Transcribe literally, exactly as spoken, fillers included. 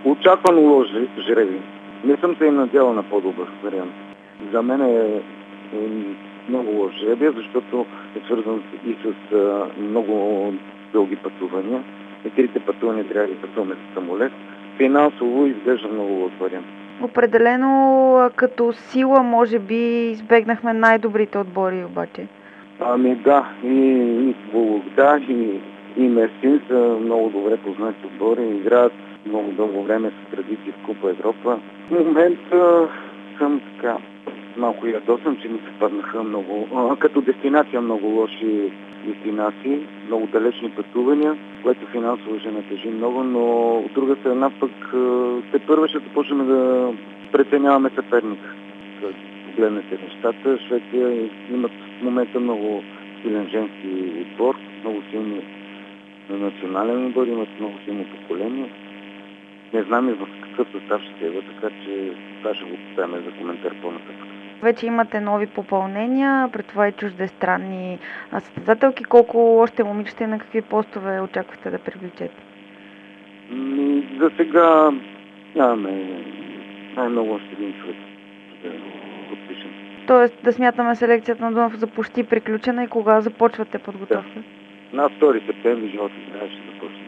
Очаквано лош жреби. Не съм се и надявал на по-добър вариант. За мен е, е много лош жребия, защото е свързан и с а, много дълги пътувания. И трите пътувания трябва да пътуваме с самолет. Финансово изглежда много лош вариант. Определено като сила, може би, избегнахме най-добрите отбори обаче. Ами да, и, и Вологда, и, и Мерсин са много добре познати отбори, играят много дълго време с традиции в Купа Европа. В момента съм така малко ядосан, че ми се паднаха много, а, като дестинация много лоши дестинации, много далечни пътувания, което финансово ще натежи много, но от друга страна пък те първо ще започнем да преценяваме съперника. Погледнете нещата, Швеция имат в момента много силен женски отбор, много силни национален отбор, имат много силно поколение. Не знам и в какъв състав ще се ява, така че това ще го поставяме за коментар по-нататък. Вече имате нови попълнения, пред това и чуждестранни състезателки. Колко още момичета и на какви постове очаквате да привлечете? За сега нямаме най-много още един човек да подпишем. Тоест да смятаме селекцията на Дунав за почти приключена и кога започвате подготовка? Да. На втори септември живота трябваше да започне.